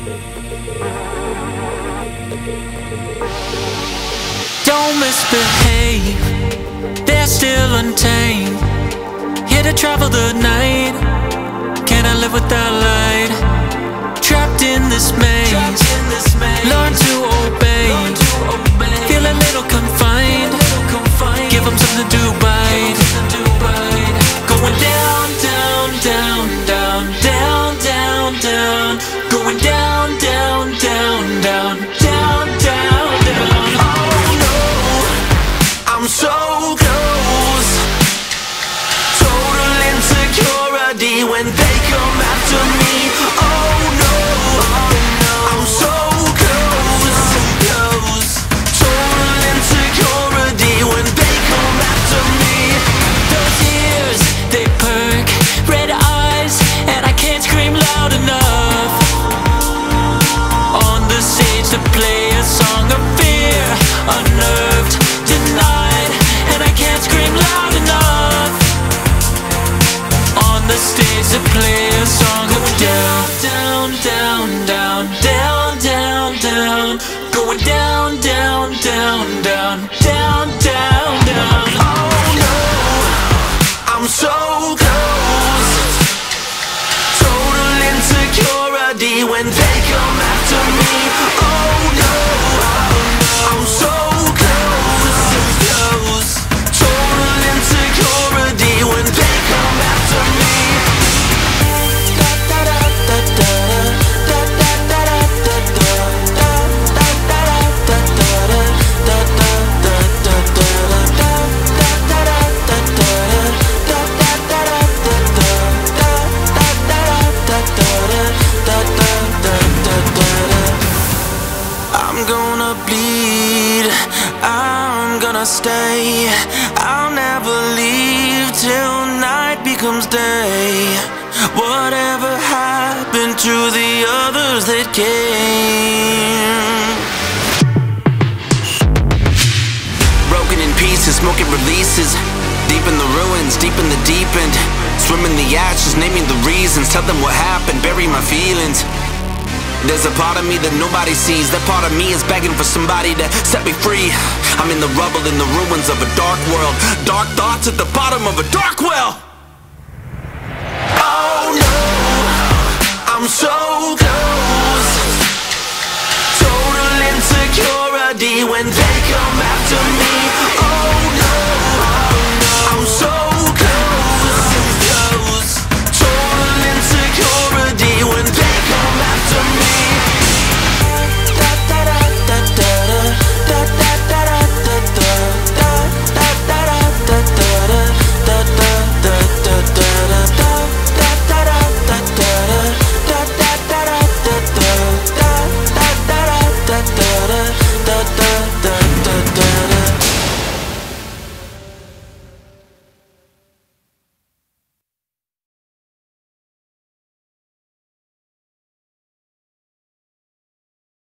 Don't misbehave, they're still untamed. Here to travel the night, can I live without light? Trapped in this maze, learn to obey. Feel a little confined, give them something to bite. Going down, down, down, down, down, down, down. Going down, down, down, down, down, down, down. Oh no, I'm so close. Total insecurity when they come after me. Oh no, I'm so close, close. Total insecurity when they come after me. Those ears, they perk, red eyes, and I can't scream loud enough. On the stage to play a song of fear, unnerved, denied, and I can't scream loud enough. On the stage to play a song of down, down, down, down, down, down, down. Going down, down, down, down, down, down, down. Oh no, I'm so close. Total insecurity when they come after me. Oh no, I'm so close, close. Total insecurity when they come after me. I'm gonna bleed, I'm gonna stay. I'll never leave till night becomes day. Whatever happened to the others that came? Broken in pieces, smoking releases. Deep in the ruins, deep in the deep end. Swim in the ashes, naming the reasons. Tell them what happened, bury my feelings. There's a part of me that nobody sees. That part of me is begging for somebody to set me free. I'm in the rubble, in the ruins of a dark world. Dark thoughts at the bottom of a dark well. Oh no, I'm so